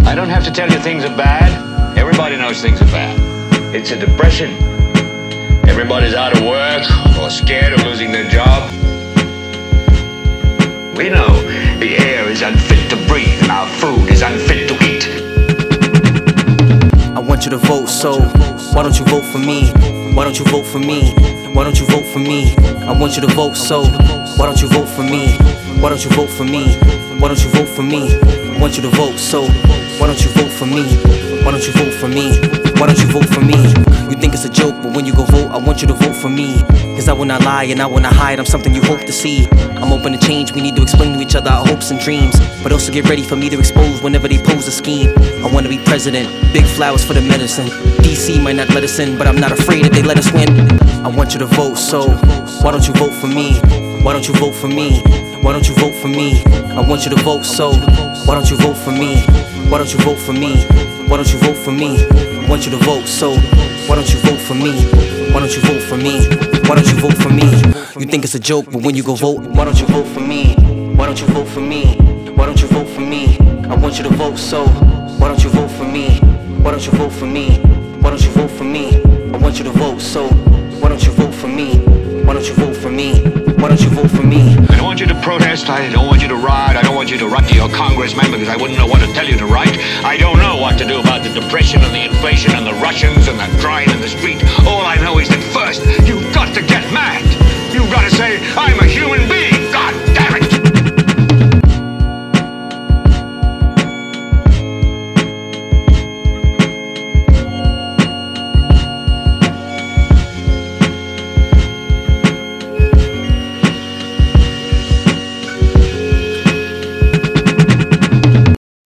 I don't have to tell you things are bad. Everybody knows things are bad. It's a depression. Everybody's out of work or scared of losing their job. We know the air is unfit to breathe and our food is unfit to eat. I want you to vote, so why don't you vote for me? Why don't you vote for me? Why don't you vote for me? I want you to vote, so why don't you vote for me? Why don't you vote for me? Why don't you vote for me? I want you to vote, so why don't you vote for me? Why don't you vote for me? Why don't you vote for me? You think it's a joke, but when you go vote, I want you to vote for me. Cause I will not lie and I will not hide, I'm something you hope to see. I'm open to change, we need to explain to each other our hopes and dreams. But also get ready for me to expose whenever they pose a scheme. I wanna be president, big flowers for the medicine. DC might not let us in, but I'm not afraid that they let us win. I want you to vote, so why don't you vote for me? Why don't you vote for me? Why don't you vote for me? I want you to vote, so why don't you vote for me? Why don't you vote for me? Why don't you vote for me? I want you to vote, so why don't you vote for me? Why don't you vote for me? Why don't you vote for me? You think it's a joke, but when you go vote, why don't you vote for me? Why don't you vote for me? Why don't you vote for me? I want you to vote, so why don't you vote for me? Why don't you vote for me? Why don't you vote for me? I want you to vote, so why don't you vote for me? Why don't you vote for me? Why don't you vote for me? I don't want you to protest, I don't want you to riot, I don't want you to write to your congressman because I wouldn't know what to tell you to write. I don't know what to do about the depression and the inflation and the Russians and the crying in the street. All I know is that first, you've got to get mad. You've got to say, I'm a human being.